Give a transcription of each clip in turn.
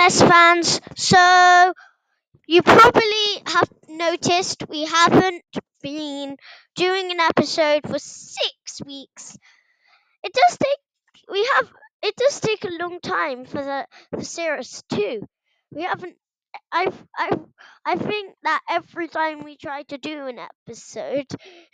Yes, fans. So you probably have noticed we haven't been doing an episode for 6 weeks. It does take we have it does take a long time for the series too. We haven't. I think that every time we try to do an episode,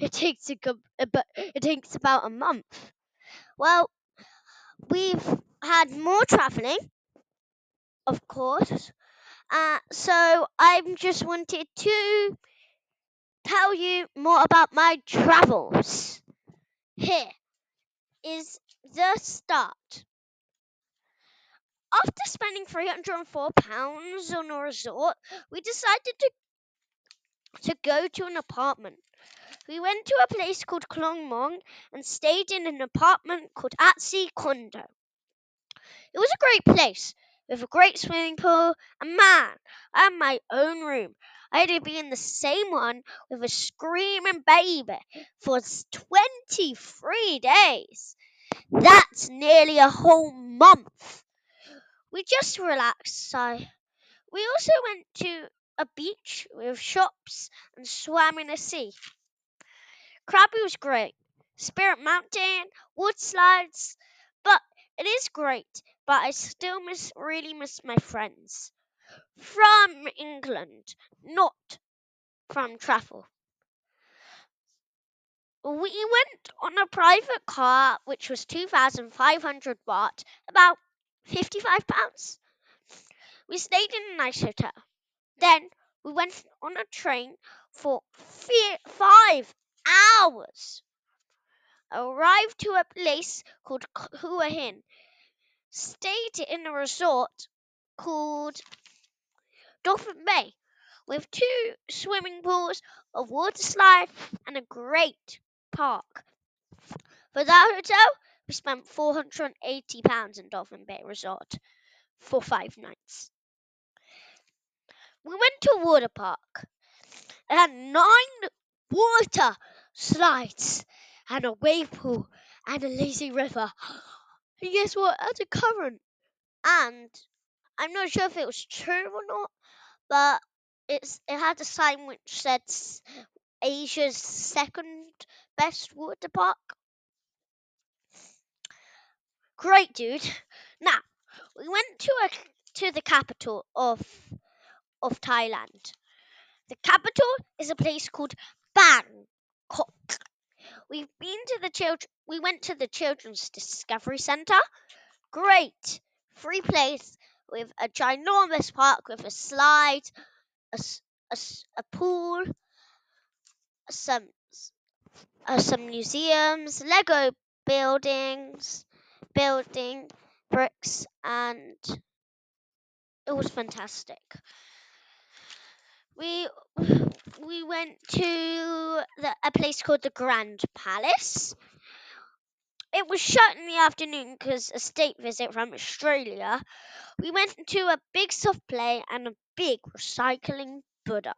it takes about a month. Well, we've had more traveling, of course. So I just wanted to tell you more about my travels. Here is the start. After spending £304 on a resort, we decided to go to an apartment. We went to a place called Klongmong and stayed in an apartment called Atsi Kondo. It was a great place with a great swimming pool, and man, I had my own room. I had to be in the same one with a screaming baby for 23 days. That's nearly a whole month. We just relaxed. We also went to a beach with shops and swam in the sea. Krabi was great. Spirit Mountain, wood slides, but it is great. But I still really miss my friends from England, not from travel. We went on a private car, which was 2,500 baht, about £55. We stayed in a nice hotel. Then we went on a train for 5 hours. Arrived to a place called Hua Hin. Stayed in a resort called Dolphin Bay with 2 swimming pools, a water slide, and a great park. For that hotel, we spent £480 in Dolphin Bay Resort for 5 nights. We went to a water park. It had 9 water slides and a wave pool and a lazy river. And guess what? It had a current. And I'm not sure if it was true or not, but it had a sign which said Asia's second best water park. Great, dude. Now we went to the capital of Thailand. The capital is a place called Bangkok. We went to the Children's Discovery Centre. Great, free place with a ginormous park with a slide, a pool, some museums, Lego building bricks, and it was fantastic. We went to a place called the Grand Palace. It was shut in the afternoon because a state visit from Australia. We went to a big soft play and a big recycling Buddha.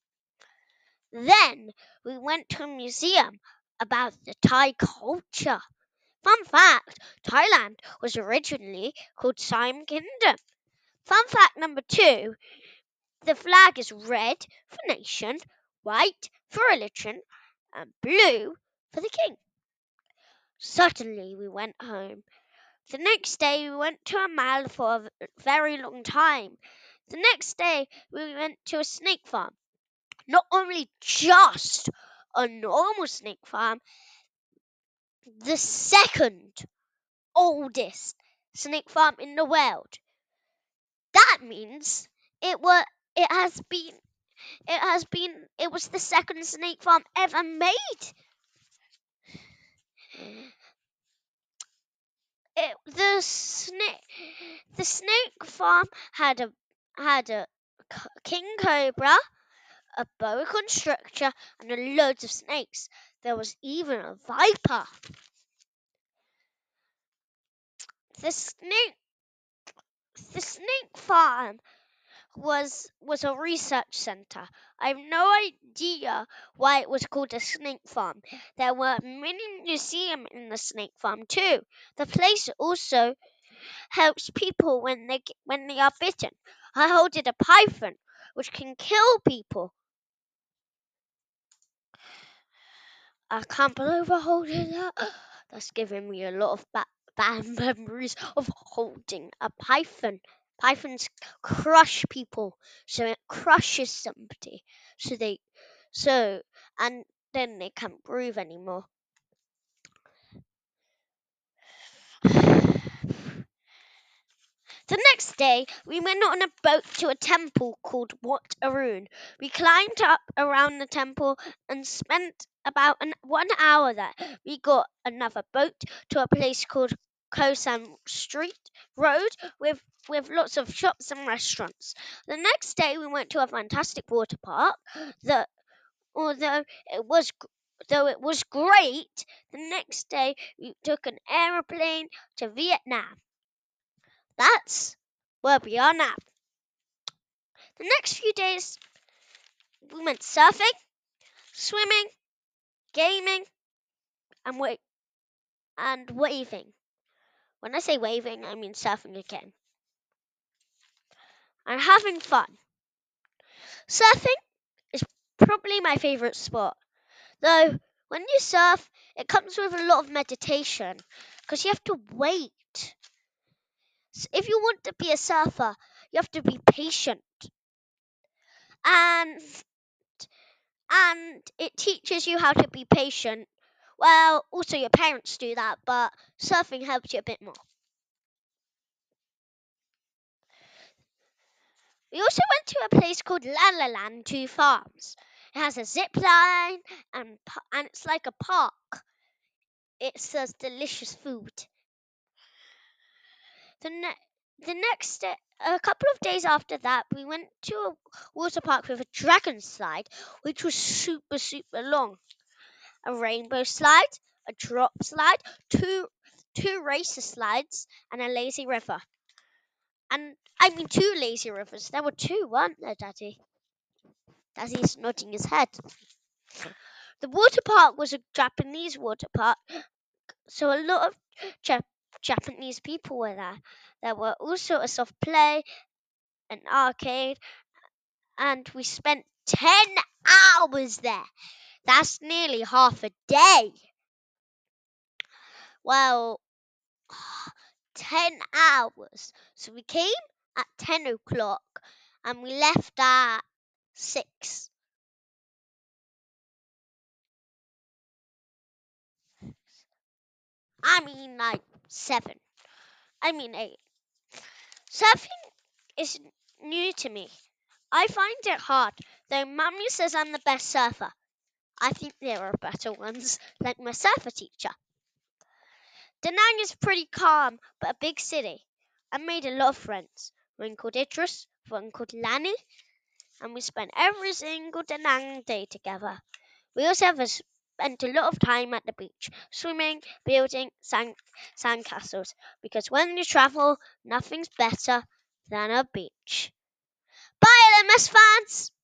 Then we went to a museum about the Thai culture. Fun fact, Thailand was originally called Siam Kingdom. Fun fact number 2, the flag is red for nation, white for religion, and blue for the king. Suddenly we went home. The next day we went to a mall for a very long time. The next day we went to a snake farm. Not only just a normal snake farm, the second oldest snake farm in the world. That means it was the second snake farm ever made. The snake farm had a king cobra, a boa constrictor, and loads of snakes. There was even a viper. The snake farm was a research center. I have no idea why it was called a snake farm. There were many museums in the snake farm too. The place also helps people when they are bitten. I hold it a python, which can kill people. I can't believe I holding that. That's giving me a lot of bad memories of holding a python. Pythons crush people, so it crushes somebody, so they, so and then they can't breathe anymore. The next day, we went on a boat to a temple called Wat Arun. We climbed up around the temple and spent about 1 hour there. We got another boat to a place called Kosan Street Road with lots of shops and restaurants. The next day, we went to a fantastic water park. That although it was though it was great, the next day we took an aeroplane to Vietnam. That's where we are now. The next few days, we went surfing, swimming, gaming, and waving. When I say waving, I mean surfing again. And having fun. Surfing is probably my favorite sport. Though, when you surf, it comes with a lot of meditation because you have to wait. So if you want to be a surfer, you have to be patient. And it teaches you how to be patient. Well, also your parents do that, but surfing helps you a bit more. We also went to a place called La La Land 2 Farms. It has a zip line and it's like a park. It serves delicious food. The next day, a couple of days after that, we went to a water park with a dragon slide, which was super, super long. A rainbow slide, a drop slide, two racer slides, and a lazy river. And I mean, two lazy rivers. There were two, weren't there, Daddy? Daddy's nodding his head. The water park was a Japanese water park, so a lot of Japanese people were there. There were also a soft play, an arcade, and we spent 10 hours there. That's nearly half a day. Well, 10 hours. So we came at 10 o'clock and we left at 6. I mean, like 7. I mean, 8. Surfing is new to me. I find it hard, though Mummy says I'm the best surfer. I think there are better ones, like my surfer teacher. Da Nang is pretty calm, but a big city. I made a lot of friends. One called Idris, one called Lani, and we spent every single Da Nang day together. We also spent a lot of time at the beach, swimming, building sandcastles, because when you travel, nothing's better than a beach. Bye, LMS fans!